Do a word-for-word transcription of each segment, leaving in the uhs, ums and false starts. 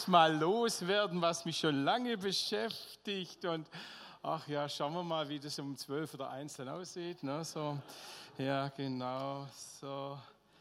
Mal loswerden, was mich schon lange beschäftigt. Und ach ja, schauen wir mal, wie das um zwölf oder eins dann aussieht. Ne? So, ja, genau. So.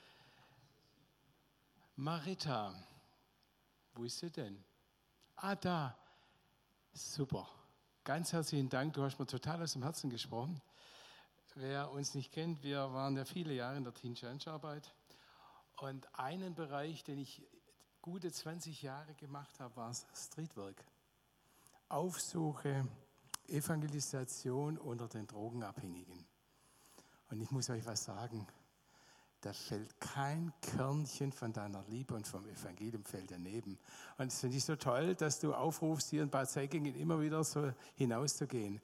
Marita, wo ist sie denn? Ah, da. Super. Ganz herzlichen Dank. Du hast mir total aus dem Herzen gesprochen. Wer uns nicht kennt, wir waren ja viele Jahre in der Teen Challenge Arbeit. Und einen Bereich, den ich gute zwanzig Jahre gemacht habe, war Streetwork. Aufsuche, Evangelisation unter den Drogenabhängigen. Und ich muss euch was sagen, da fällt kein Körnchen von deiner Liebe und vom Evangelium fällt daneben. Und das finde ich so toll, dass du aufrufst, hier in Bad Säckingen immer wieder so hinauszugehen.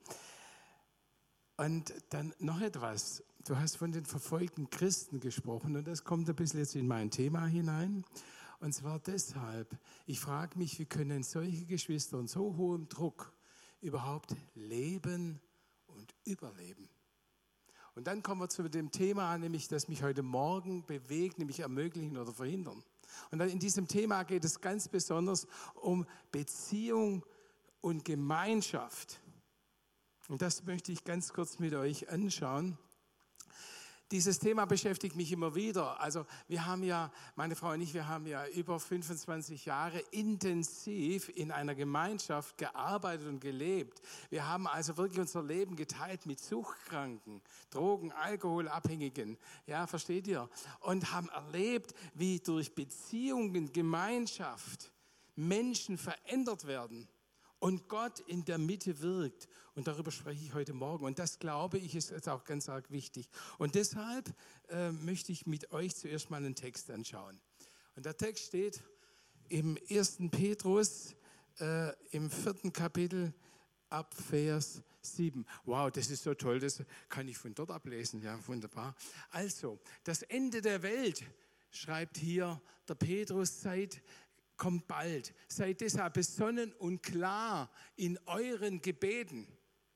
Und dann noch etwas. Du hast von den verfolgten Christen gesprochen und das kommt ein bisschen jetzt in mein Thema hinein. Und zwar deshalb, ich frage mich, wie können solche Geschwister unter so hohem Druck überhaupt leben und überleben? Und dann kommen wir zu dem Thema, nämlich das mich heute Morgen bewegt, nämlich ermöglichen oder verhindern. Und dann in diesem Thema geht es ganz besonders um Beziehung und Gemeinschaft. Und das möchte ich ganz kurz mit euch anschauen. Dieses Thema beschäftigt mich immer wieder. Also wir haben ja, meine Frau und ich, wir haben ja über fünfundzwanzig Jahre intensiv in einer Gemeinschaft gearbeitet und gelebt. Wir haben also wirklich unser Leben geteilt mit Suchtkranken, Drogen, Alkoholabhängigen. Ja, versteht ihr? Und haben erlebt, wie durch Beziehungen, Gemeinschaft Menschen verändert werden. Und Gott in der Mitte wirkt. Und darüber spreche ich heute Morgen. Und das, glaube ich, ist jetzt auch ganz arg wichtig. Und deshalb äh, möchte ich mit euch zuerst mal einen Text anschauen. Und der Text steht im ersten Petrus, äh, im vierten Kapitel, ab Vers sieben. Wow, das ist so toll, das kann ich von dort ablesen. Ja, wunderbar. Also, das Ende der Welt, schreibt hier der Petrus, seid kommt bald. Seid deshalb besonnen und klar in euren Gebeten.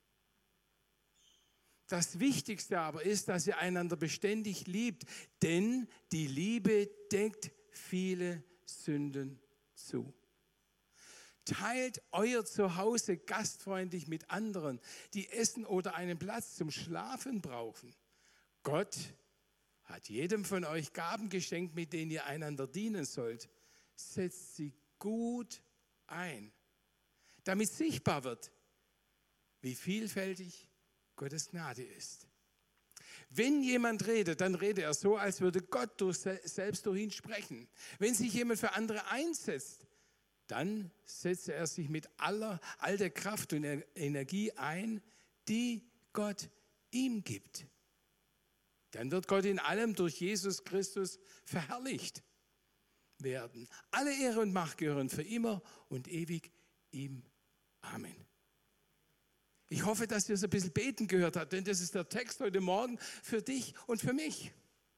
Das Wichtigste aber ist, dass ihr einander beständig liebt, denn die Liebe deckt viele Sünden zu. Teilt euer Zuhause gastfreundlich mit anderen, die Essen oder einen Platz zum Schlafen brauchen. Gott hat jedem von euch Gaben geschenkt, mit denen ihr einander dienen sollt. Setzt sie gut ein, damit sichtbar wird, wie vielfältig Gottes Gnade ist. Wenn jemand redet, dann redet er so, als würde Gott durch, selbst durch ihn sprechen. Wenn sich jemand für andere einsetzt, dann setzt er sich mit aller, all der Kraft und Energie ein, die Gott ihm gibt. Dann wird Gott in allem durch Jesus Christus verherrlicht werden. Alle Ehre und Macht gehören für immer und ewig ihm. Amen. Ich hoffe, dass ihr es ein bisschen beten gehört habt, denn das ist der Text heute Morgen für dich und für mich.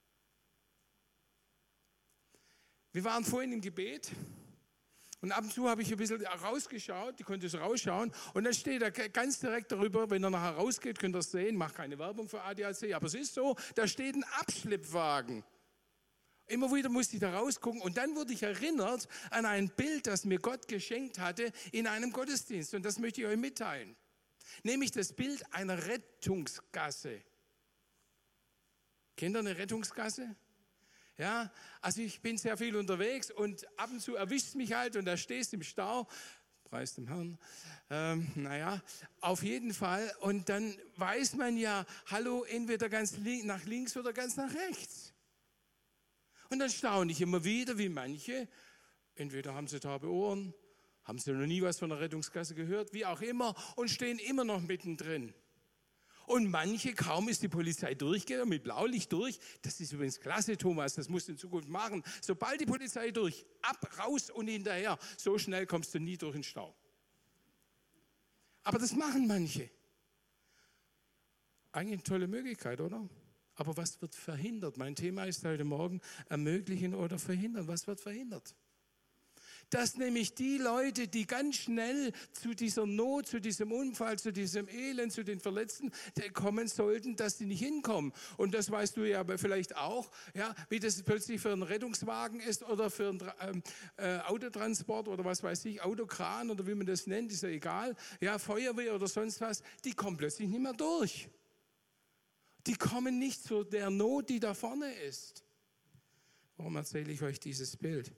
Wir waren vorhin im Gebet und ab und zu habe ich ein bisschen rausgeschaut, ich konnte es rausschauen und dann steht da ganz direkt darüber, wenn er nachher rausgeht, könnt ihr es sehen, macht keine Werbung für A D A C, aber es ist so, da steht ein Abschleppwagen. Immer wieder musste ich da rausgucken und dann wurde ich erinnert an ein Bild, das mir Gott geschenkt hatte in einem Gottesdienst. Und das möchte ich euch mitteilen. Nämlich das Bild einer Rettungsgasse. Kennt ihr eine Rettungsgasse? Ja, also ich bin sehr viel unterwegs und ab und zu erwischt es mich halt und da stehst du im Stau. Preis dem Herrn. Ähm, naja, auf jeden Fall. Und dann weiß man ja, hallo, entweder ganz li- nach links oder ganz nach rechts. Und dann staune ich immer wieder, wie manche, entweder haben sie taube Ohren, haben sie noch nie was von der Rettungsgasse gehört, wie auch immer, und stehen immer noch mittendrin. Und manche, kaum ist die Polizei durchgegangen, mit Blaulicht durch, das ist übrigens klasse, Thomas, das musst du in Zukunft machen, sobald die Polizei durch, ab, raus und hinterher, so schnell kommst du nie durch den Stau. Aber das machen manche. Eigentlich eine tolle Möglichkeit, oder? Aber was wird verhindert? Mein Thema ist heute Morgen, ermöglichen oder verhindern. Was wird verhindert? dass nämlich die Leute, die ganz schnell zu dieser Not, zu diesem Unfall, zu diesem Elend, zu den Verletzten kommen sollten, dass sie nicht hinkommen. Und das weißt du ja aber vielleicht auch, ja, wie das plötzlich für einen Rettungswagen ist oder für einen ähm, äh, Autotransport oder was weiß ich, Autokran oder wie man das nennt, ist ja egal, ja, Feuerwehr oder sonst was, die kommen plötzlich nicht mehr durch. Die kommen nicht zu der Not, die da vorne ist. Warum erzähle ich euch dieses Bild?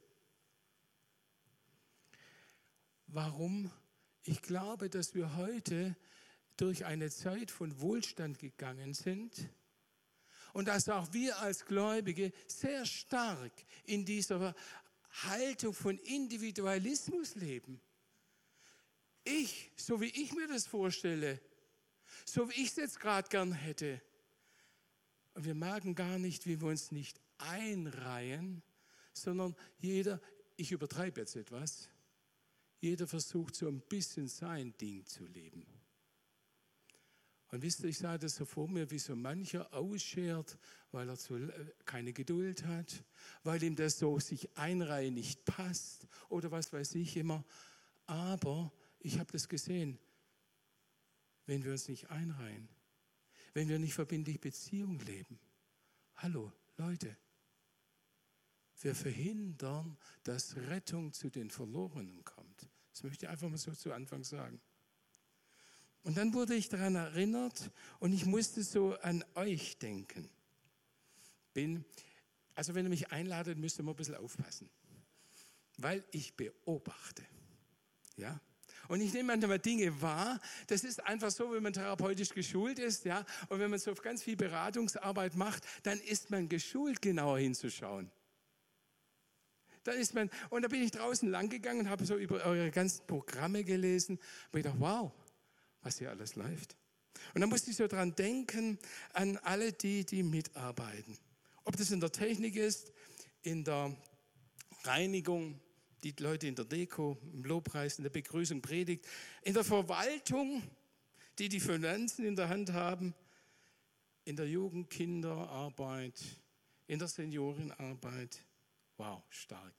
Warum? Ich glaube, dass wir heute durch eine Zeit von Wohlstand gegangen sind und dass auch wir als Gläubige sehr stark in dieser Haltung von Individualismus leben. Ich, so wie ich mir das vorstelle, so wie ich es jetzt gerade gern hätte. Und wir merken gar nicht, wie wir uns nicht einreihen, sondern jeder, ich übertreibe jetzt etwas, jeder versucht so ein bisschen sein Ding zu leben. Und wisst ihr, ich sah das so vor mir, wie so mancher ausschert, weil er so keine Geduld hat, weil ihm das so sich einreihen nicht passt oder was weiß ich immer. Aber ich habe das gesehen, wenn wir uns nicht einreihen, wenn wir nicht verbindlich Beziehung leben. Hallo, Leute, wir verhindern, dass Rettung zu den Verlorenen kommt. Das möchte ich einfach mal so zu Anfang sagen. Und dann wurde ich daran erinnert und ich musste so an euch denken. Bin, also wenn ihr mich einladet, müsst ihr mal ein bisschen aufpassen, weil ich beobachte. Ja? Und ich nehme manchmal Dinge wahr, das ist einfach so, wenn man therapeutisch geschult ist, ja, und wenn man so ganz viel Beratungsarbeit macht, dann ist man geschult, genauer hinzuschauen. Dann ist man, und da bin ich draußen lang gegangen und habe so über eure ganzen Programme gelesen und ich dachte, wow, was hier alles läuft. Und dann musste ich so dran denken, an alle die, die mitarbeiten. Ob das in der Technik ist, in der Reinigung, die Leute in der Deko, im Lobpreis, in der Begrüßung, Predigt, in der Verwaltung, die die Finanzen in der Hand haben, in der Jugend-, Kinderarbeit, in der Seniorenarbeit. Wow, stark.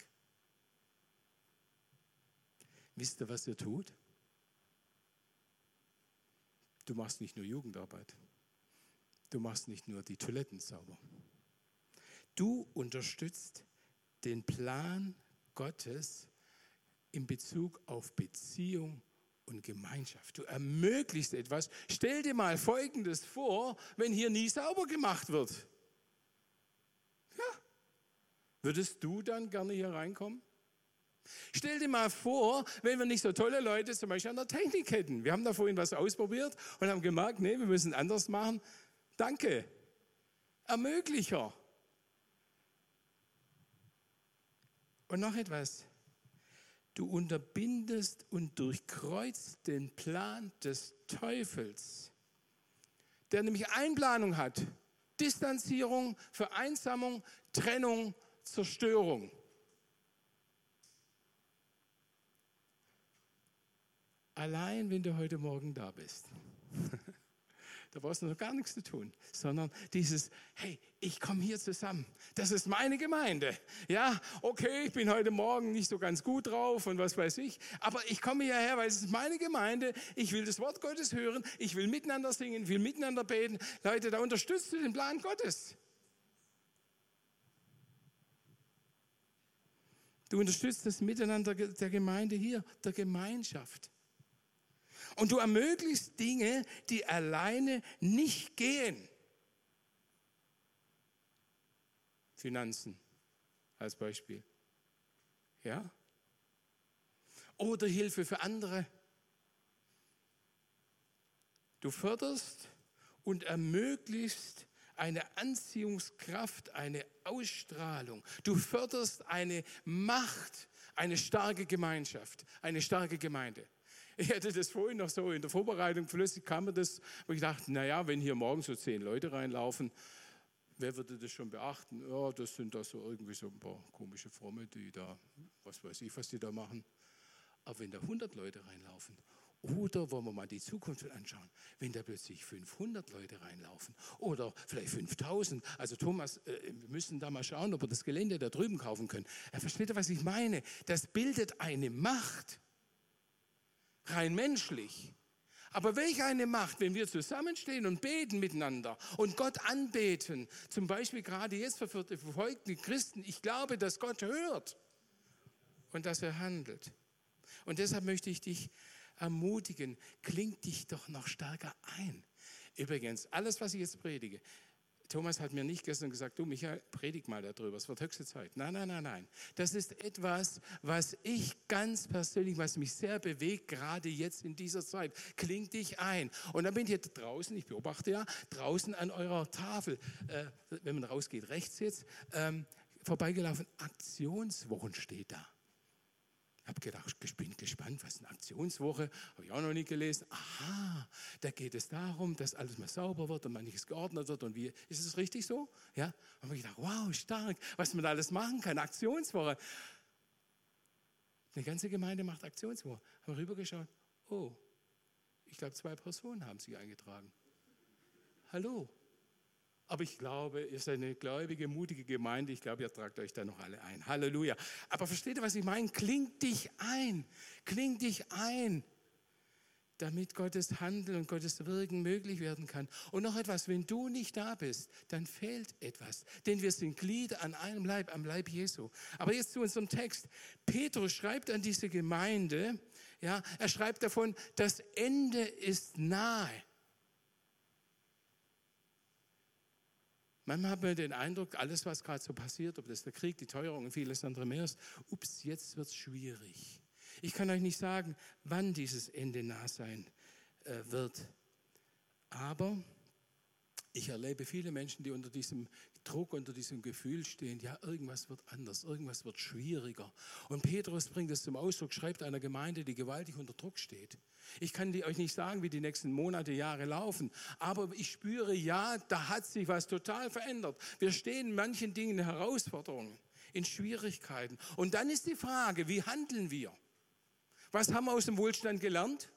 Wisst ihr, was ihr tut? Du machst nicht nur Jugendarbeit. Du machst nicht nur die Toiletten sauber. Du unterstützt den Plan Gottes in Bezug auf Beziehung und Gemeinschaft. Du ermöglichst etwas. Stell dir mal Folgendes vor, wenn hier nie sauber gemacht wird. Ja. Würdest du dann gerne hier reinkommen? Stell dir mal vor, wenn wir nicht so tolle Leute zum Beispiel an der Technik hätten. Wir haben da vorhin was ausprobiert und haben gemerkt, nee, wir müssen anders machen. Danke. Ermöglicher. Und noch etwas. Du unterbindest und durchkreuzt den Plan des Teufels, der nämlich Einplanung hat. Distanzierung, Vereinsamung, Trennung, Zerstörung. Allein, wenn du heute Morgen da bist, da brauchst du noch gar nichts zu tun, sondern dieses, hey, ich komme hier zusammen, das ist meine Gemeinde. Ja, okay, ich bin heute Morgen nicht so ganz gut drauf und was weiß ich, aber ich komme hierher, weil es ist meine Gemeinde, ich will das Wort Gottes hören, ich will miteinander singen, ich will miteinander beten. Leute, da unterstützt du den Plan Gottes. Du unterstützt das Miteinander der Gemeinde hier, der Gemeinschaft. Und du ermöglichst Dinge, die alleine nicht gehen. Finanzen als Beispiel. Ja? Oder Hilfe für andere. Du förderst und ermöglichst eine Anziehungskraft, eine Ausstrahlung. Du förderst eine Macht, eine starke Gemeinschaft, eine starke Gemeinde. Ich hatte das vorhin noch so in der Vorbereitung, plötzlich kam mir das, wo ich dachte, naja, wenn hier morgen so zehn Leute reinlaufen, wer würde das schon beachten? Ja, das sind da so irgendwie so ein paar komische Fromme, die da, was weiß ich, was die da machen. Aber wenn da hundert Leute reinlaufen Oder wollen wir mal die Zukunft anschauen, wenn da plötzlich fünfhundert Leute reinlaufen oder vielleicht fünftausend. Also Thomas, äh, wir müssen da mal schauen, ob wir das Gelände da drüben kaufen können. Er versteht, was ich meine. Das bildet eine Macht, rein menschlich. Aber welch eine Macht, wenn wir zusammenstehen und beten miteinander und Gott anbeten. Zum Beispiel gerade jetzt für die verfolgten Christen. Ich glaube, dass Gott hört und dass er handelt. Und deshalb möchte ich dich ermutigen, kling dich doch noch stärker ein. Übrigens, alles, was ich jetzt predige, Thomas hat mir nicht gestern gesagt, du Michael, predig mal darüber, es wird höchste Zeit. Nein, nein, nein, nein. Das ist etwas, was ich ganz persönlich, was mich sehr bewegt, gerade jetzt in dieser Zeit. Kling dich ein. Und dann bin ich hier draußen, ich beobachte ja, draußen an eurer Tafel, äh, wenn man rausgeht, rechts jetzt, ähm, vorbeigelaufen, Aktionswochen steht da. Ich habe gedacht, ich bin gespannt, was ist eine Aktionswoche, habe ich auch noch nie gelesen. Aha, da geht es darum, dass alles mal sauber wird und manches geordnet wird. Und wie, ist es richtig so? Ja, und ich gedacht, wow, stark, was man da alles machen kann, Aktionswoche. Eine ganze Gemeinde macht Aktionswoche. Haben wir rübergeschaut, oh, ich glaube, zwei Personen haben sich eingetragen. Hallo. Aber ich glaube, ihr seid eine gläubige, mutige Gemeinde. Ich glaube, ihr tragt euch da noch alle ein. Halleluja. Aber versteht ihr, was ich meine? Kling dich ein. Kling dich ein, damit Gottes Handeln und Gottes Wirken möglich werden kann. Und noch etwas, wenn du nicht da bist, dann fehlt etwas. Denn wir sind Glieder an einem Leib, am Leib Jesu. Aber jetzt zu unserem Text. Petrus schreibt an diese Gemeinde, ja, er schreibt davon, das Ende ist nahe. Manchmal hat man den Eindruck, alles, was gerade so passiert, ob das der Krieg, die Teuerung und vieles andere mehr ist, ups, jetzt wird es schwierig. Ich kann euch nicht sagen, wann dieses Ende nah sein äh, wird. Aber ich erlebe viele Menschen, die unter diesem Druck, unter diesem Gefühl stehen, ja, irgendwas wird anders, irgendwas wird schwieriger. Und Petrus bringt es zum Ausdruck, schreibt einer Gemeinde, die gewaltig unter Druck steht. Ich kann die, euch nicht sagen, wie die nächsten Monate, Jahre laufen, aber ich spüre, ja, da hat sich was total verändert. Wir stehen in manchen Dingen in Herausforderungen, in Schwierigkeiten. Und dann ist die Frage, wie handeln wir? Was haben wir aus dem Wohlstand gelernt?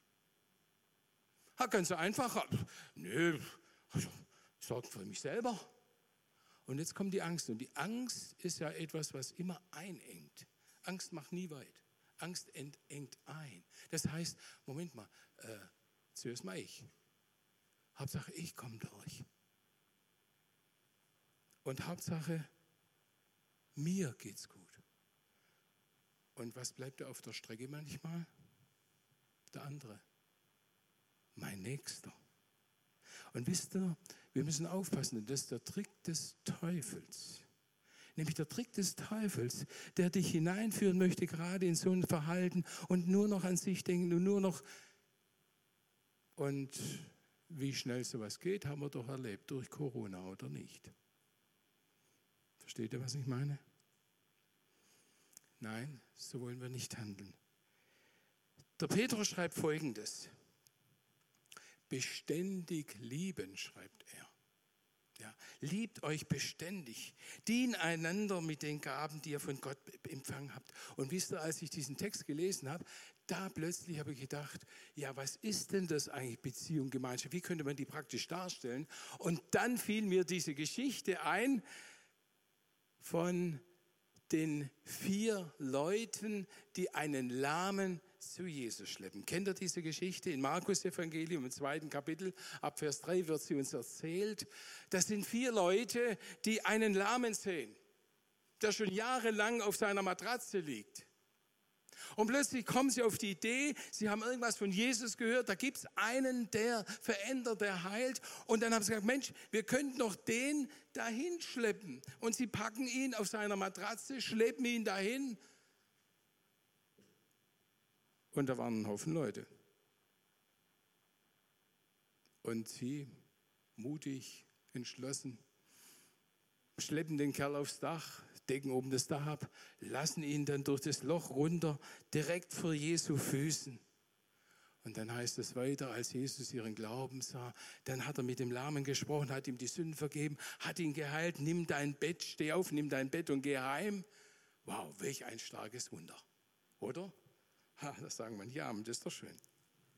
Ja, ganz einfach, nö, ich sorge für mich selber. Und jetzt kommt die Angst. Und die Angst ist ja etwas, was immer einengt. Angst macht nie weit. Angst engt ein. Das heißt, Moment mal, äh, zuerst mal ich. Hauptsache, ich komme durch. Und Hauptsache, mir geht's gut. Und was bleibt da auf der Strecke manchmal? Der andere. Mein Nächster. Und wisst ihr, wir müssen aufpassen, das ist der Trick des Teufels. Nämlich der Trick des Teufels, der dich hineinführen möchte, gerade in so ein Verhalten und nur noch an sich denken und nur noch. Und wie schnell sowas geht, haben wir doch erlebt, durch Corona oder nicht. Versteht ihr, was ich meine? Nein, so wollen wir nicht handeln. Der Petrus schreibt Folgendes. Beständig lieben, schreibt er. Ja, liebt euch beständig. Dient einander mit den Gaben, die ihr von Gott empfangen habt. Und wisst ihr, als ich diesen Text gelesen habe, da plötzlich habe ich gedacht, ja, was ist denn das eigentlich, Beziehung, Gemeinschaft? Wie könnte man die praktisch darstellen? Und dann fiel mir diese Geschichte ein von den vier Leuten, die einen Lahmen zu Jesus schleppen. Kennt ihr diese Geschichte? In Markus Evangelium im zweiten Kapitel, ab Vers drei wird sie uns erzählt. Das sind vier Leute, die einen Lahmen sehen, der schon jahrelang auf seiner Matratze liegt. Und plötzlich kommen sie auf die Idee, sie haben irgendwas von Jesus gehört, da gibt es einen, der verändert, der heilt. Und dann haben sie gesagt, Mensch, wir könnten doch den dahin schleppen. Und sie packen ihn auf seiner Matratze, schleppen ihn dahin. Und da waren ein Haufen Leute. Und sie, mutig, entschlossen, schleppen den Kerl aufs Dach, decken oben das Dach ab, lassen ihn dann durch das Loch runter, direkt vor Jesu Füßen. Und dann heißt es weiter, als Jesus ihren Glauben sah, dann hat er mit dem Lahmen gesprochen, hat ihm die Sünden vergeben, hat ihn geheilt, nimm dein Bett, steh auf, nimm dein Bett und geh heim. Wow, welch ein starkes Wunder, oder? Ha, das sagen manche, ja, das ist doch schön.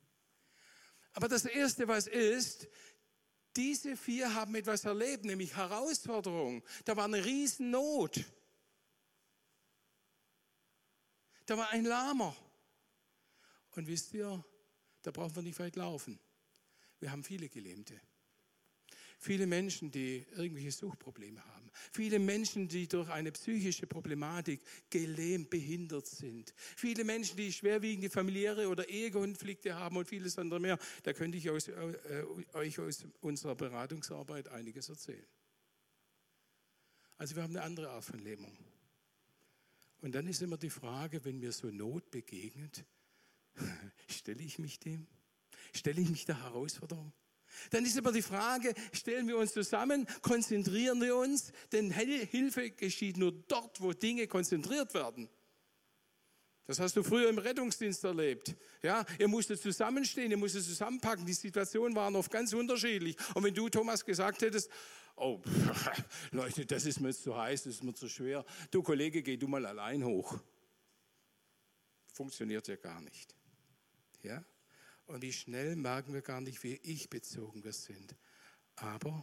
Aber das Erste, was ist, diese vier haben etwas erlebt, nämlich Herausforderung. Da war eine Riesennot. Da war ein Lahmer. Und wisst ihr, da brauchen wir nicht weit laufen. Wir haben viele Gelähmte. Viele Menschen, die irgendwelche Suchtprobleme haben. Viele Menschen, die durch eine psychische Problematik gelähmt, behindert sind. Viele Menschen, die schwerwiegende familiäre oder Ehekonflikte haben und vieles andere mehr. Da könnte ich aus, äh, euch aus unserer Beratungsarbeit einiges erzählen. Also wir haben eine andere Art von Lähmung. Und dann ist immer die Frage, wenn mir so Not begegnet, stelle ich mich dem? Stelle ich mich der Herausforderung? Dann ist aber die Frage, stellen wir uns zusammen, konzentrieren wir uns, denn Hilfe geschieht nur dort, wo Dinge konzentriert werden. Das hast du früher im Rettungsdienst erlebt. Ja, ihr musstet zusammenstehen, ihr musstet zusammenpacken, die Situationen waren oft ganz unterschiedlich. Und wenn du, Thomas, gesagt hättest, oh, Leute, das ist mir jetzt zu heiß, das ist mir zu schwer, du Kollege, geh du mal allein hoch. Funktioniert ja gar nicht. Ja? Und wie schnell merken wir gar nicht, wie ich-bezogen wir sind. Aber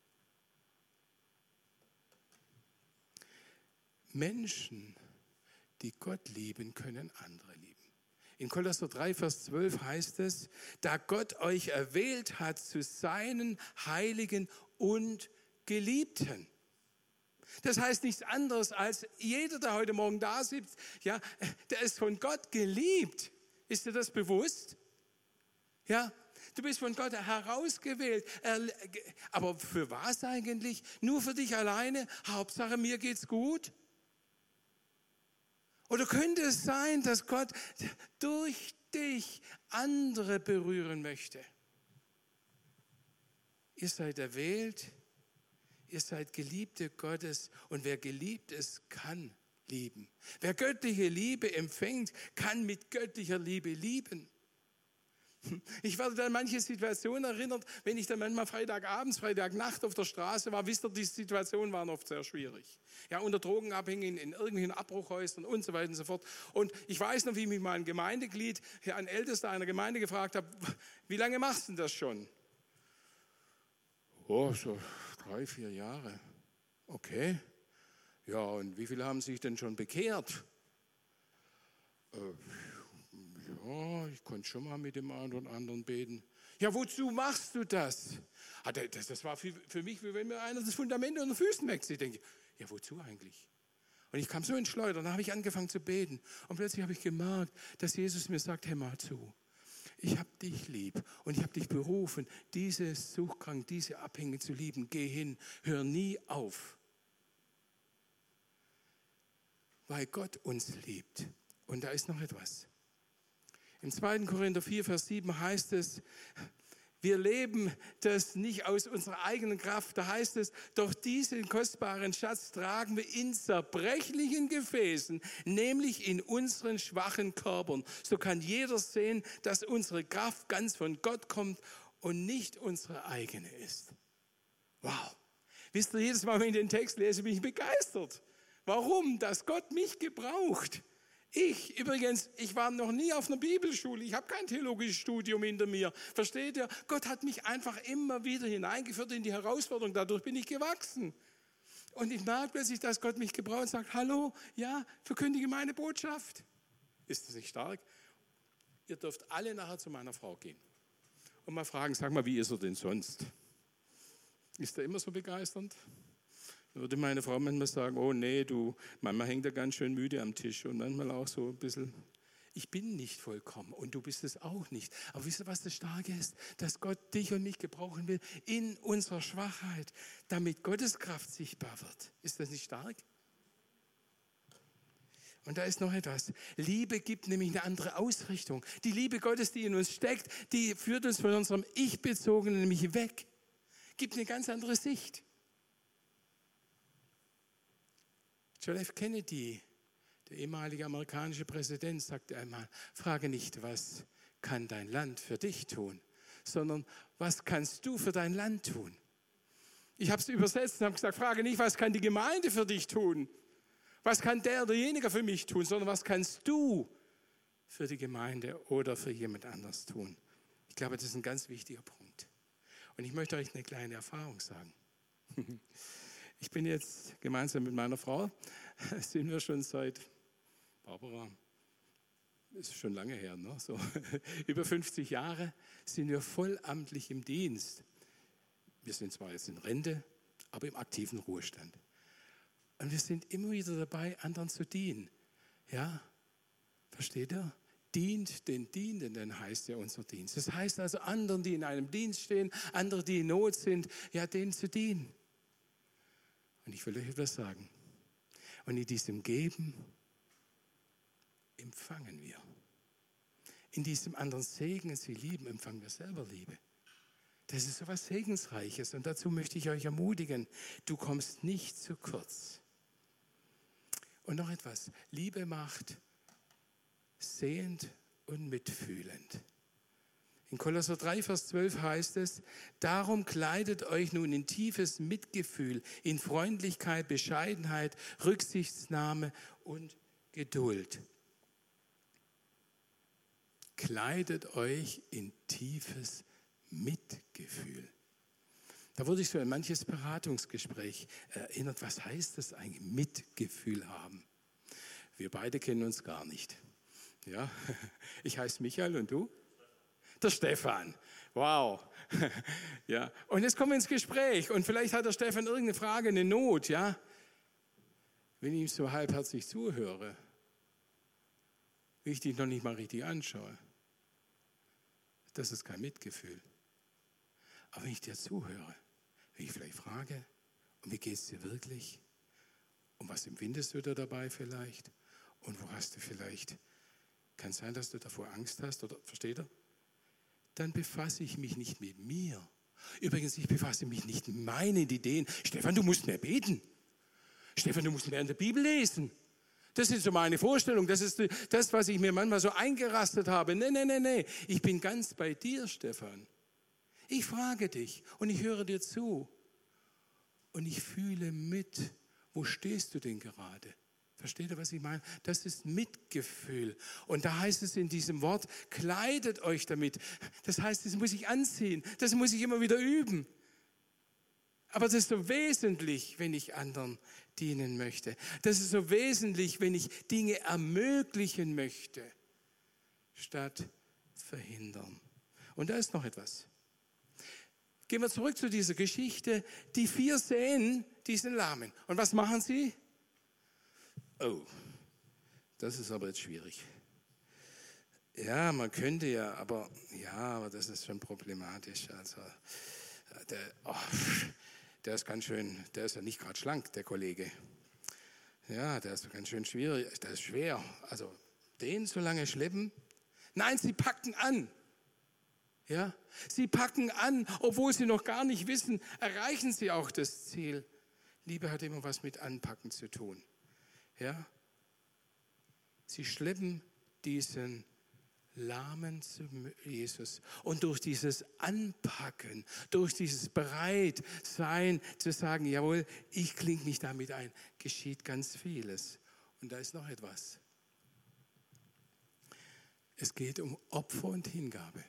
Menschen, die Gott lieben, können andere lieben. In Kolosser drei, Vers zwölf heißt es, da Gott euch erwählt hat zu seinen Heiligen und Geliebten. Das heißt nichts anderes als jeder, der heute Morgen da sitzt, ja, der ist von Gott geliebt. Ist dir das bewusst? Ja, du bist von Gott herausgewählt. Aber für was eigentlich? Nur für dich alleine? Hauptsache, mir geht's gut? Oder könnte es sein, dass Gott durch dich andere berühren möchte? Ihr seid erwählt, ihr seid Geliebte Gottes und wer geliebt ist, kann lieben. Wer göttliche Liebe empfängt, kann mit göttlicher Liebe lieben. Ich werde an manche Situationen erinnert, wenn ich dann manchmal Freitagabends, Freitagnacht auf der Straße war, wisst ihr, die Situationen waren oft sehr schwierig. Ja, unter Drogenabhängigen, in irgendwelchen Abbruchhäusern und so weiter und so fort. Und ich weiß noch, wie mich mal ein Gemeindeglied, ein Ältester einer Gemeinde gefragt hat, wie lange machst du denn das schon? Oh, so drei, vier Jahre. Okay. Ja, und wie viele haben sich denn schon bekehrt? Äh, Ja, ich konnte schon mal mit dem einen oder anderen beten. Ja, wozu machst du das? Das, das war für, für mich, wie wenn mir einer das Fundament unter den Füßen wechselt. Ich denke, ja, wozu eigentlich? Und ich kam so ins Schleudern, dann habe ich angefangen zu beten. Und plötzlich habe ich gemerkt, dass Jesus mir sagt, hör mal zu. Ich habe dich lieb und ich habe dich berufen, diese Suchtkranken, diese Abhängigen zu lieben. Geh hin, hör nie auf. Weil Gott uns liebt. Und da ist noch etwas. Im zweiten Korinther vier, Vers sieben heißt es, wir leben das nicht aus unserer eigenen Kraft. Da heißt es, doch diesen kostbaren Schatz tragen wir in zerbrechlichen Gefäßen, nämlich in unseren schwachen Körpern. So kann jeder sehen, dass unsere Kraft ganz von Gott kommt und nicht unsere eigene ist. Wow. Wisst ihr, jedes Mal, wenn ich den Text lese, bin ich begeistert. Warum? Dass Gott mich gebraucht. Ich übrigens, ich war noch nie auf einer Bibelschule, ich habe kein theologisches Studium hinter mir. Versteht ihr? Gott hat mich einfach immer wieder hineingeführt in die Herausforderung, dadurch bin ich gewachsen. Und ich merke plötzlich, dass Gott mich gebraucht und sagt, hallo, ja, verkündige meine Botschaft. Ist das nicht stark? Ihr dürft alle nachher zu meiner Frau gehen und mal fragen, sag mal, wie ist er denn sonst? Ist er immer so begeisternd? Würde meine Frau manchmal sagen, oh nee, du, manchmal hängt er ganz schön müde am Tisch und manchmal auch so ein bisschen. Ich bin nicht vollkommen und du bist es auch nicht. Aber wisst ihr, was das Starke ist? Dass Gott dich und mich gebrauchen will in unserer Schwachheit, damit Gottes Kraft sichtbar wird. Ist das nicht stark? Und da ist noch etwas. Liebe gibt nämlich eine andere Ausrichtung. Die Liebe Gottes, die in uns steckt, die führt uns von unserem Ich-Bezogenen nämlich weg. Gibt eine ganz andere Sicht. John F. Kennedy, der ehemalige amerikanische Präsident, sagte einmal, frage nicht, was kann dein Land für dich tun, sondern was kannst du für dein Land tun? Ich habe es übersetzt und habe gesagt, frage nicht, was kann die Gemeinde für dich tun, was kann der oder derjenige für mich tun, sondern was kannst du für die Gemeinde oder für jemand anders tun? glaube, das ist ein ganz wichtiger Punkt. Und ich möchte euch eine kleine Erfahrung sagen. Ich bin jetzt gemeinsam mit meiner Frau, sind wir schon seit, Barbara, ist schon lange her, ne? So, über fünfzig Jahre sind wir vollamtlich im Dienst. Wir sind zwar jetzt in Rente, aber im aktiven Ruhestand. Und wir sind immer wieder dabei, anderen zu dienen. Ja, versteht ihr? Dient den Dienenden, heißt ja unser Dienst. Das heißt also, anderen, die in einem Dienst stehen, andere, die in Not sind, ja, denen zu dienen. Und ich will euch etwas sagen. Und in diesem Geben empfangen wir. In diesem anderen Segen, sie lieben, empfangen wir selber Liebe. Das ist so etwas Segensreiches. Und dazu möchte ich euch ermutigen, du kommst nicht zu kurz. Und noch etwas, Liebe macht sehend und mitfühlend. In Kolosser drei, Vers zwölf heißt es, darum kleidet euch nun in tiefes Mitgefühl, in Freundlichkeit, Bescheidenheit, Rücksichtnahme und Geduld. Kleidet euch in tiefes Mitgefühl. Da wurde ich so in manches Beratungsgespräch erinnert, was heißt das eigentlich, Mitgefühl haben? Wir beide kennen uns gar nicht. Ja, ich heiße Michael und du? Der Stefan. Wow. Ja, und jetzt kommen wir ins Gespräch und vielleicht hat der Stefan irgendeine Frage, eine Not, ja? Wenn ich ihm so halbherzig zuhöre, wenn ich dich noch nicht mal richtig anschaue, das ist kein Mitgefühl. Aber wenn ich dir zuhöre, wenn ich vielleicht frage, und wie geht es dir wirklich? Und was empfindest du da dabei vielleicht? Und wo hast du vielleicht, kann sein, dass du davor Angst hast, oder versteht ihr? Dann befasse ich mich nicht mit mir. Übrigens, ich befasse mich nicht mit meinen Ideen. Stefan, du musst mehr beten. Stefan, du musst mehr in der Bibel lesen. Das ist so meine Vorstellung. Das ist das, was ich mir manchmal so eingerastet habe. Nee, nee, nee, nee. Ich bin ganz bei dir, Stefan. Ich frage dich und ich höre dir zu. Und ich fühle mit. Wo stehst du denn gerade? Versteht ihr, was ich meine? Das ist Mitgefühl. Und da heißt es in diesem Wort, kleidet euch damit. Das heißt, das muss ich anziehen. Das muss ich immer wieder üben. Aber das ist so wesentlich, wenn ich anderen dienen möchte. Das ist so wesentlich, wenn ich Dinge ermöglichen möchte, statt verhindern. Und da ist noch etwas. Gehen wir zurück zu dieser Geschichte. Die vier sehen diesen Lahmen. Und was machen sie? Oh, das ist aber jetzt schwierig. Ja, man könnte ja, aber ja, aber das ist schon problematisch. Also, der, oh, der ist ganz schön, der ist ja nicht gerade schlank, der Kollege. Ja, der ist ganz schön schwierig, der ist schwer. Also, den so lange schleppen? Nein, sie packen an. Ja, sie packen an, obwohl sie noch gar nicht wissen, erreichen sie auch das Ziel. Liebe hat immer was mit Anpacken zu tun. Ja, sie schleppen diesen Lahmen zu Jesus. Und durch dieses Anpacken, durch dieses Bereitsein zu sagen, jawohl, ich klinge mich damit ein, geschieht ganz vieles. Und da ist noch etwas. Es geht um Opfer und Hingabe.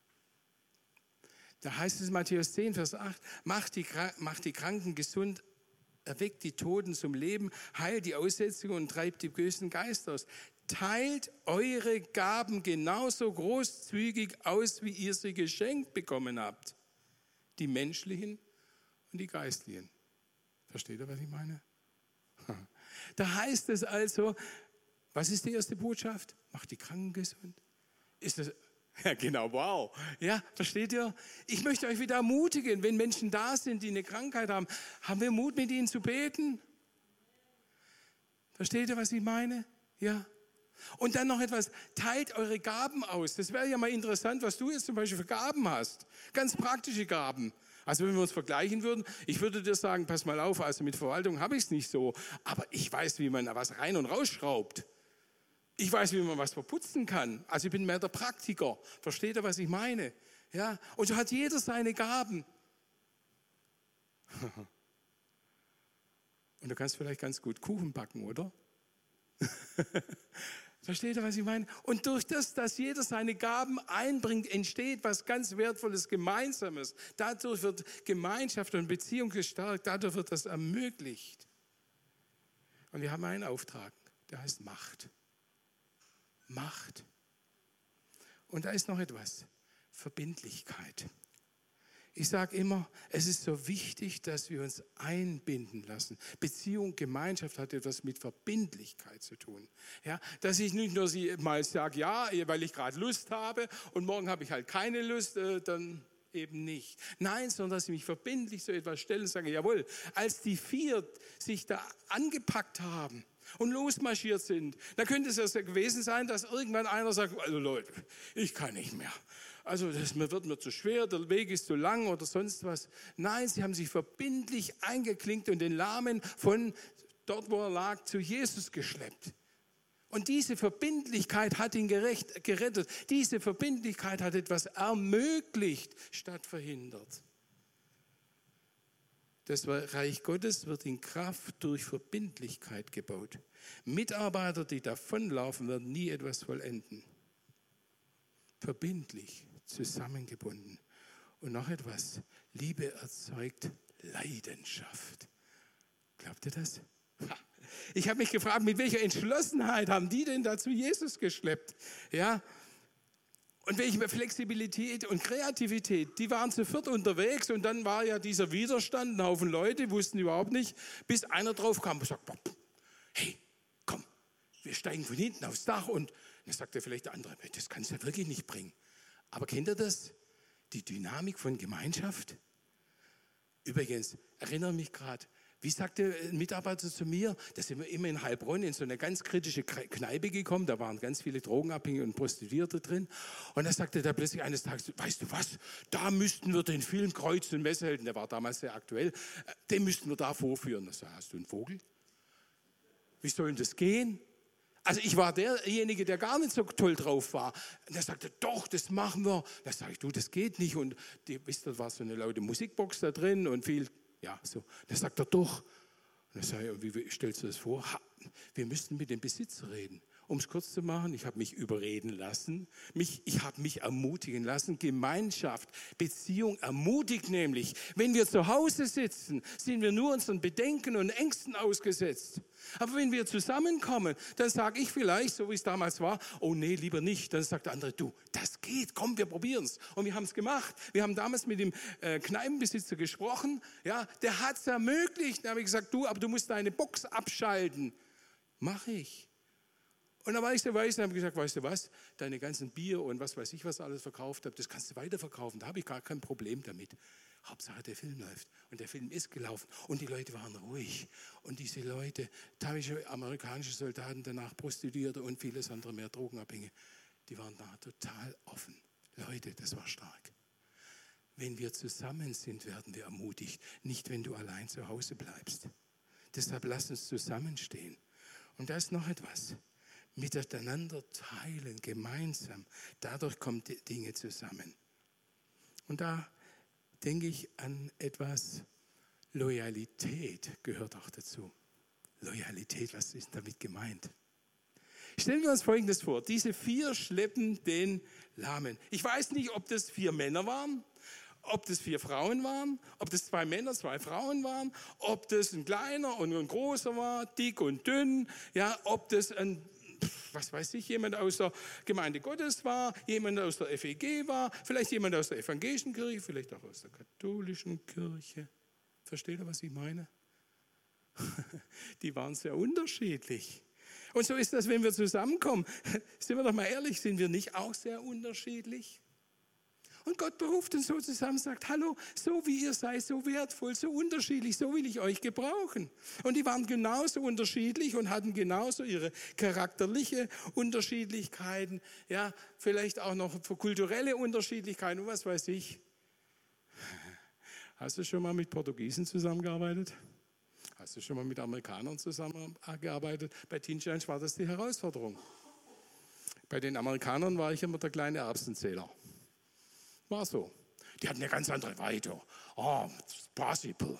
Da heißt es in Matthäus zehn, Vers acht, macht die, macht die Kranken gesund, erweckt die Toten zum Leben, heilt die Aussätzigen und treibt die bösen Geister aus. Teilt eure Gaben genauso großzügig aus, wie ihr sie geschenkt bekommen habt. Die menschlichen und die geistlichen. Versteht ihr, was ich meine? Da heißt es also, was ist die erste Botschaft? Macht die Kranken gesund. Ist das... Ja, genau, wow. Ja, versteht ihr? Ich möchte euch wieder ermutigen, wenn Menschen da sind, die eine Krankheit haben, haben wir Mut, mit ihnen zu beten? Versteht ihr, was ich meine? Ja. Und dann noch etwas, teilt eure Gaben aus. Das wäre ja mal interessant, was du jetzt zum Beispiel für Gaben hast. Ganz praktische Gaben. Also wenn wir uns vergleichen würden, ich würde dir sagen, pass mal auf, also mit Verwaltung habe ich es nicht so, aber ich weiß, wie man da was rein und rausschraubt. Ich weiß, wie man was verputzen kann. Also ich bin mehr der Praktiker. Versteht ihr, was ich meine? Ja? Und so hat jeder seine Gaben. Und du kannst vielleicht ganz gut Kuchen backen, oder? Versteht ihr, was ich meine? Und durch das, dass jeder seine Gaben einbringt, entsteht was ganz Wertvolles, Gemeinsames. Dadurch wird Gemeinschaft und Beziehung gestärkt, dadurch wird das ermöglicht. Und wir haben einen Auftrag, der heißt Macht. Macht. Und da ist noch etwas, Verbindlichkeit. Ich sage immer, es ist so wichtig, dass wir uns einbinden lassen. Beziehung, Gemeinschaft hat etwas mit Verbindlichkeit zu tun. Ja, dass ich nicht nur mal sage, ja, weil ich gerade Lust habe und morgen habe ich halt keine Lust, äh, dann eben nicht. Nein, sondern dass ich mich verbindlich so etwas stelle und sage, jawohl, als die vier sich da angepackt haben und losmarschiert sind, dann könnte es ja gewesen sein, dass irgendwann einer sagt, also Leute, ich kann nicht mehr. Also das wird mir zu schwer, der Weg ist zu lang oder sonst was. Nein, sie haben sich verbindlich eingeklinkt und den Lahmen von dort, wo er lag, zu Jesus geschleppt. Und diese Verbindlichkeit hat ihn gerecht, gerettet. Diese Verbindlichkeit hat etwas ermöglicht, statt verhindert. Das Reich Gottes wird in Kraft durch Verbindlichkeit gebaut. Mitarbeiter, die davonlaufen, werden nie etwas vollenden. Verbindlich, zusammengebunden. Und noch etwas, Liebe erzeugt Leidenschaft. Glaubt ihr das? Ich habe mich gefragt, mit welcher Entschlossenheit haben die denn da zu Jesus geschleppt? Ja? Und welche Flexibilität und Kreativität. Die waren zu viert unterwegs und dann war ja dieser Widerstand, ein Haufen Leute, wussten überhaupt nicht, bis einer drauf kam und sagt, hey, komm, wir steigen von hinten aufs Dach. Und dann sagt er vielleicht der andere, das kannst du ja wirklich nicht bringen. Aber kennt ihr das? Die Dynamik von Gemeinschaft? Übrigens, erinnere mich gerade, wie sagte ein Mitarbeiter zu mir, da sind wir immer in Heilbronn in so eine ganz kritische Kneipe gekommen, da waren ganz viele Drogenabhängige und Prostituierte drin. Und da sagte der plötzlich eines Tages, weißt du was, da müssten wir den Film Kreuz und Messerhelden, der war damals sehr aktuell, den müssten wir da vorführen. Da sag ich, hast du einen Vogel? Wie soll denn das gehen? Also ich war derjenige, der gar nicht so toll drauf war. Und er sagte, doch, das machen wir. Da sage ich, du, das geht nicht. Und die, wisst ihr, da war so eine laute Musikbox da drin und viel, ja, so. Da sagt er, doch. Und dann sage ich, wie stellst du das vor? Ha, wir müssten mit dem Besitzer reden. Um es kurz zu machen, ich habe mich überreden lassen, mich, ich habe mich ermutigen lassen. Gemeinschaft, Beziehung ermutigt nämlich. Wenn wir zu Hause sitzen, sind wir nur unseren Bedenken und Ängsten ausgesetzt. Aber wenn wir zusammenkommen, dann sage ich vielleicht, so wie es damals war, oh nee, lieber nicht. Dann sagt der andere, du, das geht, komm, wir probieren es. Und wir haben es gemacht. Wir haben damals mit dem äh, Kneipenbesitzer gesprochen. Ja, der hat es ermöglicht. Dann habe ich gesagt, du, aber du musst deine Box abschalten. Mach ich. Und dann war ich so weise und habe gesagt, weißt du was, deine ganzen Bier und was weiß ich, was alles verkauft habe, das kannst du weiterverkaufen, da habe ich gar kein Problem damit. Hauptsache der Film läuft und der Film ist gelaufen und die Leute waren ruhig. Und diese Leute, teilweise amerikanische Soldaten, danach Prostituierte und vieles andere mehr, Drogenabhängige, die waren da total offen. Leute, das war stark. Wenn wir zusammen sind, werden wir ermutigt, nicht wenn du allein zu Hause bleibst. Deshalb lass uns zusammenstehen. Und da ist noch etwas. Miteinander teilen, gemeinsam. Dadurch kommen die Dinge zusammen. Und da denke ich an etwas, Loyalität gehört auch dazu. Loyalität, was ist damit gemeint? Stellen wir uns Folgendes vor, diese vier schleppen den Lahmen. Ich weiß nicht, ob das vier Männer waren, ob das vier Frauen waren, ob das zwei Männer, zwei Frauen waren, ob das ein kleiner und ein großer war, dick und dünn, ja, ob das ein was weiß ich, jemand aus der Gemeinde Gottes war, jemand aus der F E G war, vielleicht jemand aus der evangelischen Kirche, vielleicht auch aus der katholischen Kirche. Versteht ihr, was ich meine? Die waren sehr unterschiedlich. Und so ist das, wenn wir zusammenkommen. Sind wir doch mal ehrlich, sind wir nicht auch sehr unterschiedlich? Und Gott beruft uns so zusammen und sagt, hallo, so wie ihr seid, so wertvoll, so unterschiedlich, so will ich euch gebrauchen. Und die waren genauso unterschiedlich und hatten genauso ihre charakterliche Unterschiedlichkeiten, ja, vielleicht auch noch kulturelle Unterschiedlichkeiten und was weiß ich. Hast du schon mal mit Portugiesen zusammengearbeitet? Hast du schon mal mit Amerikanern zusammengearbeitet? Bei Teen Challenge war das die Herausforderung. Bei den Amerikanern war ich immer der kleine Erbsenzähler. War so. Die hatten eine ganz andere Weite. Oh, possible.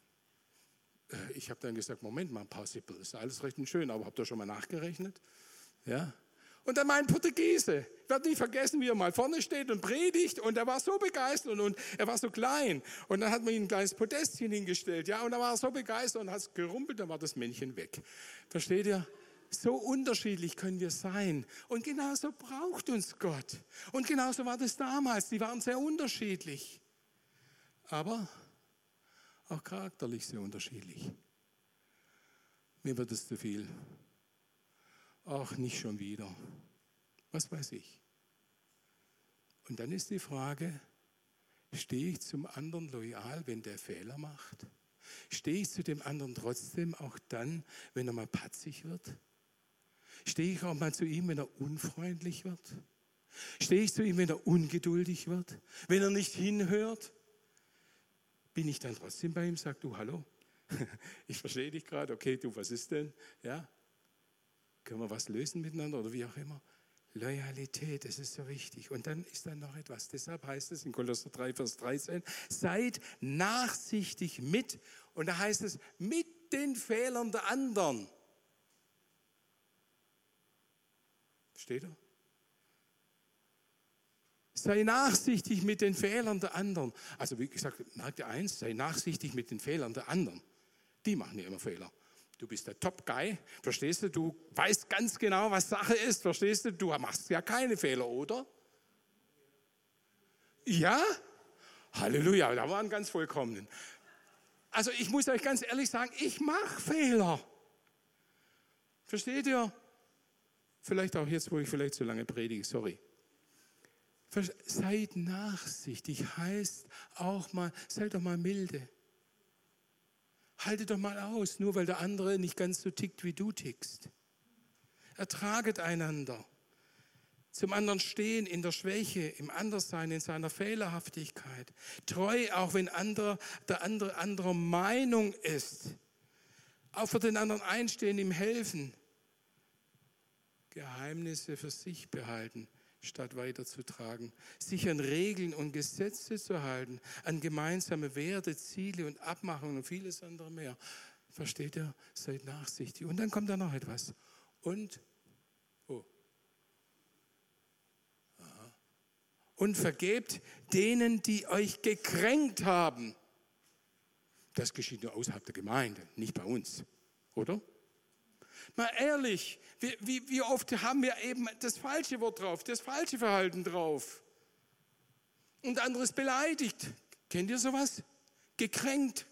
Ich habe dann gesagt, Moment mal, possible, ist alles recht und schön, aber habt ihr schon mal nachgerechnet? Ja? Und dann mein Portugiese. Ich werde nicht vergessen, wie er mal vorne steht und predigt. Und er war so begeistert und er war so klein. Und dann hat man ihm ein kleines Podestchen hingestellt. Ja? Und dann war er so begeistert und hat es gerumpelt, dann war das Männchen weg. Versteht ihr? So unterschiedlich können wir sein. Und genauso braucht uns Gott. Und genauso war das damals. Die waren sehr unterschiedlich. Aber auch charakterlich sehr unterschiedlich. Mir wird es zu viel. Ach, nicht schon wieder. Was weiß ich. Und dann ist die Frage, stehe ich zum anderen loyal, wenn der Fehler macht? Stehe ich zu dem anderen trotzdem auch dann, wenn er mal patzig wird? Stehe ich auch mal zu ihm, wenn er unfreundlich wird? Stehe ich zu ihm, wenn er ungeduldig wird? Wenn er nicht hinhört? Bin ich dann trotzdem bei ihm, sag du, hallo, ich verstehe dich gerade, okay, du, was ist denn? Ja? Können wir was lösen miteinander oder wie auch immer? Loyalität, das ist so wichtig. Und dann ist da noch etwas. Deshalb heißt es in Kolosser drei, Vers dreizehn, seid nachsichtig mit, und da heißt es, mit den Fehlern der anderen. Steht da? Sei nachsichtig mit den Fehlern der anderen. Also wie gesagt, merkt ihr eins, sei nachsichtig mit den Fehlern der anderen. Die machen ja immer Fehler. Du bist der Top-Guy, verstehst du? Du weißt ganz genau, was Sache ist, verstehst du? Du machst ja keine Fehler, oder? Ja? Halleluja, da waren ganz vollkommenen. Also ich muss euch ganz ehrlich sagen, ich mache Fehler. Versteht ihr? Vielleicht auch jetzt, wo ich vielleicht zu lange predige, sorry. Seid nachsichtig, heißt auch mal, seid doch mal milde. Haltet doch mal aus, nur weil der andere nicht ganz so tickt, wie du tickst. Ertraget einander. Zum anderen stehen in der Schwäche, im Anderssein, in seiner Fehlerhaftigkeit. Treu, auch wenn andere, der andere anderer Meinung ist. Auch für den anderen einstehen, ihm helfen. Geheimnisse für sich behalten, statt weiterzutragen. Sich an Regeln und Gesetze zu halten, an gemeinsame Werte, Ziele und Abmachungen und vieles andere mehr. Versteht ihr? Seid nachsichtig. Und dann kommt da noch etwas. Und, oh. Aha. Und vergebt denen, die euch gekränkt haben. Das geschieht nur außerhalb der Gemeinde, nicht bei uns. Oder? Mal ehrlich, wie, wie, wie oft haben wir eben das falsche Wort drauf, das falsche Verhalten drauf. Und anderes beleidigt. Kennt ihr sowas? Gekränkt.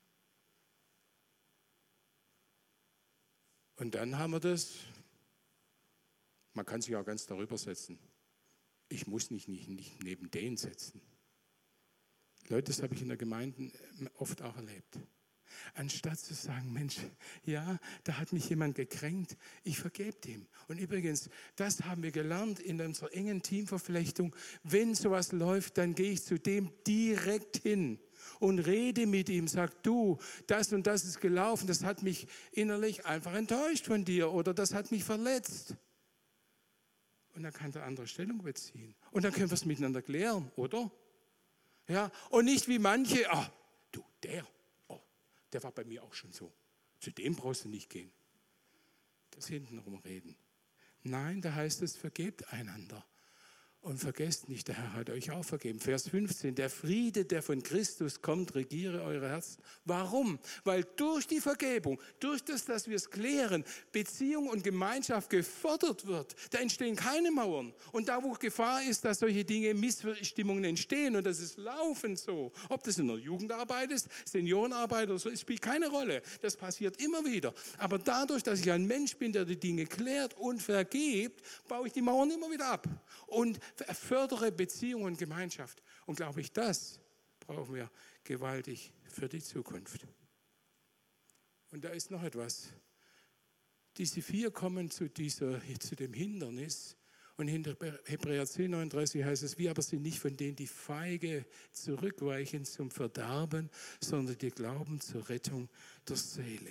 Und dann haben wir das, man kann sich auch ganz darüber setzen. Ich muss mich nicht, nicht neben denen setzen. Leute, das habe ich in der Gemeinde oft auch erlebt. Anstatt zu sagen, Mensch, ja, da hat mich jemand gekränkt, ich vergebe dem. Und übrigens, das haben wir gelernt in unserer engen Teamverflechtung. Wenn sowas läuft, dann gehe ich zu dem direkt hin und rede mit ihm, sag du, das und das ist gelaufen, das hat mich innerlich einfach enttäuscht von dir oder das hat mich verletzt. Und dann kann der andere Stellung beziehen. Und dann können wir es miteinander klären, oder? Ja, und nicht wie manche, ah, du, der, der war bei mir auch schon so. Zu dem brauchst du nicht gehen. Das hintenrum reden. Nein, da heißt es, vergebt einander. Und vergesst nicht, der Herr hat euch auch vergeben. Vers fünfzehn, der Friede, der von Christus kommt, regiere eure Herzen. Warum? Weil durch die Vergebung, durch das, dass wir es klären, Beziehung und Gemeinschaft gefördert wird. Da entstehen keine Mauern. Und da, wo Gefahr ist, dass solche Dinge, Missstimmungen entstehen und das ist laufend so. Ob das in der Jugendarbeit ist, Seniorenarbeit oder so, es spielt keine Rolle. Das passiert immer wieder. Aber dadurch, dass ich ein Mensch bin, der die Dinge klärt und vergibt, baue ich die Mauern immer wieder ab. Und fördere Beziehung und Gemeinschaft. Und glaube ich, das brauchen wir gewaltig für die Zukunft. Und da ist noch etwas. Diese vier kommen zu, dieser, zu dem Hindernis. Und in Hebräer zehn, neununddreißig heißt es, wir aber sind nicht von denen, die feige zurückweichen zum Verderben, sondern die glauben zur Rettung der Seele.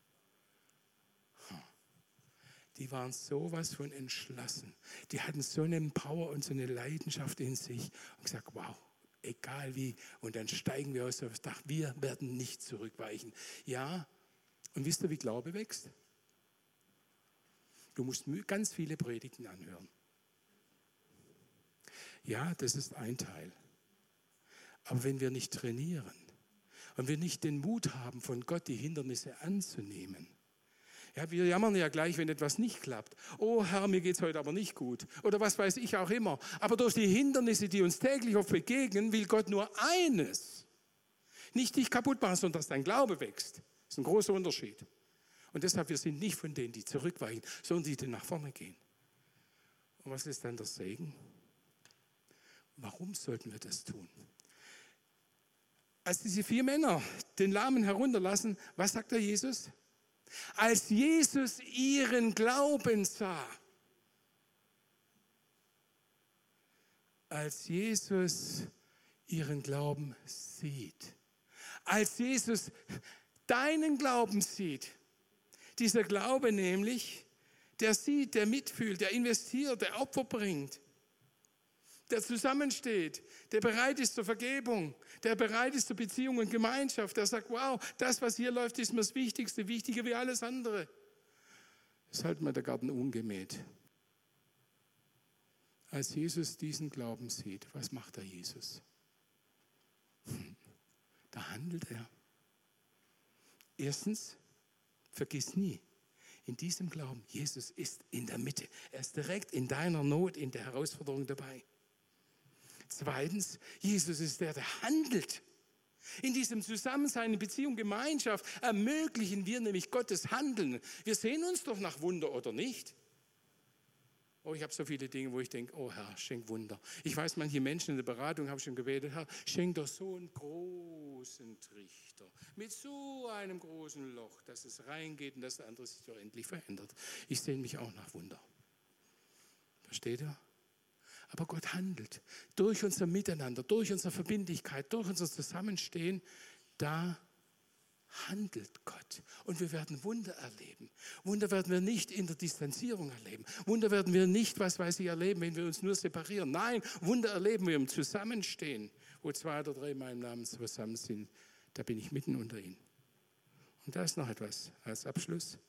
Die waren sowas von entschlossen. Die hatten so einen Power und so eine Leidenschaft in sich und gesagt, wow, egal wie. Und dann steigen wir aus aufs Dach. Wir werden nicht zurückweichen. Ja, und wisst ihr, wie Glaube wächst? Du musst ganz viele Predigten anhören. Ja, das ist ein Teil. Aber wenn wir nicht trainieren und wir nicht den Mut haben, von Gott die Hindernisse anzunehmen, ja, wir jammern ja gleich, wenn etwas nicht klappt. Oh Herr, mir geht es heute aber nicht gut. Oder was weiß ich auch immer. Aber durch die Hindernisse, die uns täglich oft begegnen, will Gott nur eines. Nicht dich kaputt machen, sondern dass dein Glaube wächst. Das ist ein großer Unterschied. Und deshalb, wir sind nicht von denen, die zurückweichen, sondern die nach vorne gehen. Und was ist dann der Segen? Warum sollten wir das tun? Als diese vier Männer den Lahmen herunterlassen, was sagt der Jesus? Als Jesus ihren Glauben sah, als Jesus ihren Glauben sieht, als Jesus deinen Glauben sieht, dieser Glaube nämlich, der sieht, der mitfühlt, der investiert, der Opfer bringt, der zusammensteht, der bereit ist zur Vergebung, der bereit ist zur Beziehung und Gemeinschaft, der sagt, wow, das, was hier läuft, ist mir das Wichtigste, wichtiger wie alles andere. Das ist halt mal der Garten ungemäht. Als Jesus diesen Glauben sieht, was macht der Jesus? Da handelt er. Erstens, vergiss nie, in diesem Glauben, Jesus ist in der Mitte. Er ist direkt in deiner Not, in der Herausforderung dabei. Zweitens, Jesus ist der, der handelt. In diesem Zusammensein, in Beziehung, Gemeinschaft ermöglichen wir nämlich Gottes Handeln. Wir sehen uns doch nach Wunder, oder nicht? Oh, ich habe so viele Dinge, wo ich denke, oh Herr, schenk Wunder. Ich weiß, manche Menschen in der Beratung haben schon gebetet, Herr, schenk doch so einen großen Trichter mit so einem großen Loch, dass es reingeht und dass der andere sich doch endlich verändert. Ich sehne mich auch nach Wunder. Versteht ihr? Aber Gott handelt durch unser Miteinander, durch unsere Verbindlichkeit, durch unser Zusammenstehen. Da handelt Gott. Und wir werden Wunder erleben. Wunder werden wir nicht in der Distanzierung erleben. Wunder werden wir nicht, was weiß ich, erleben, wenn wir uns nur separieren. Nein, Wunder erleben wir im Zusammenstehen. Wo zwei oder drei in meinem Namen zusammen sind, da bin ich mitten unter ihnen. Und da ist noch etwas als Abschluss.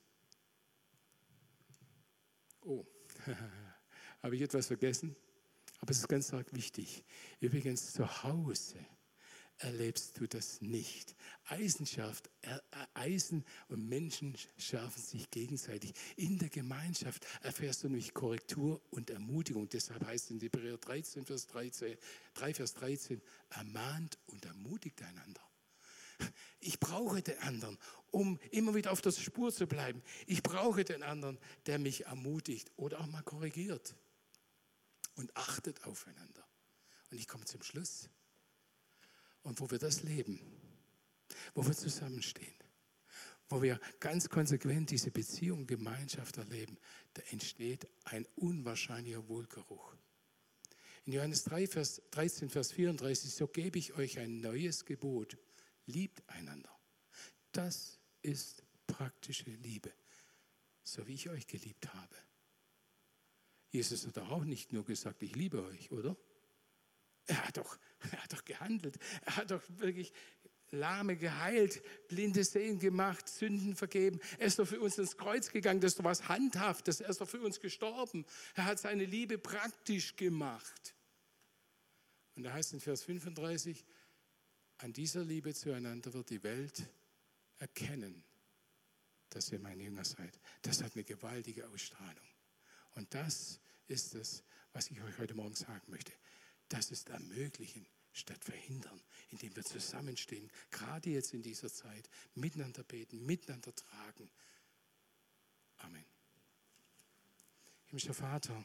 Oh, habe ich etwas vergessen? Aber es ist ganz arg wichtig. Übrigens, zu Hause erlebst du das nicht. Eisen schärft, Eisen und Menschen schärfen sich gegenseitig. In der Gemeinschaft erfährst du nämlich Korrektur und Ermutigung. Deshalb heißt es in Hebräer dreizehn, Vers dreizehn, drei, Vers dreizehn, ermahnt und ermutigt einander. Ich brauche den anderen, um immer wieder auf der Spur zu bleiben. Ich brauche den anderen, der mich ermutigt oder auch mal korrigiert. Und achtet aufeinander. Und ich komme zum Schluss. Und wo wir das leben, wo wir zusammenstehen, wo wir ganz konsequent diese Beziehung, Gemeinschaft erleben, da entsteht ein unwahrscheinlicher Wohlgeruch. In Johannes drei, Vers dreizehn, Vers vierunddreißig, so gebe ich euch ein neues Gebot. Liebt einander. Das ist praktische Liebe, so wie ich euch geliebt habe. Jesus hat doch auch nicht nur gesagt, ich liebe euch, oder? Er hat doch, er hat doch gehandelt. Er hat doch wirklich Lahme geheilt, Blinde sehen gemacht, Sünden vergeben. Er ist doch für uns ins Kreuz gegangen, das ist doch was Handhaftes. Er ist doch für uns gestorben. Er hat seine Liebe praktisch gemacht. Und da heißt in Vers fünfunddreißig, an dieser Liebe zueinander wird die Welt erkennen, dass ihr meine Jünger seid. Das hat eine gewaltige Ausstrahlung. Und das ist es, was ich euch heute Morgen sagen möchte. Das ist ermöglichen statt verhindern, indem wir zusammenstehen, gerade jetzt in dieser Zeit, miteinander beten, miteinander tragen. Amen. Himmlischer Vater,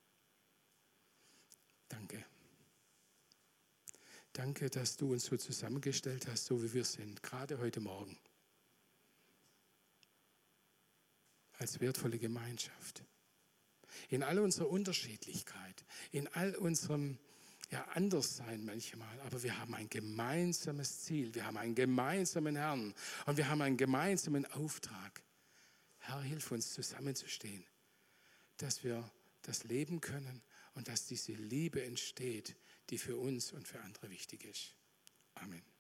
danke. Danke, dass du uns so zusammengestellt hast, so wie wir sind, gerade heute Morgen. Als wertvolle Gemeinschaft. In all unserer Unterschiedlichkeit, in all unserem ja, Anderssein manchmal, aber wir haben ein gemeinsames Ziel, wir haben einen gemeinsamen Herrn und wir haben einen gemeinsamen Auftrag. Herr, hilf uns zusammenzustehen, dass wir das leben können und dass diese Liebe entsteht, die für uns und für andere wichtig ist. Amen.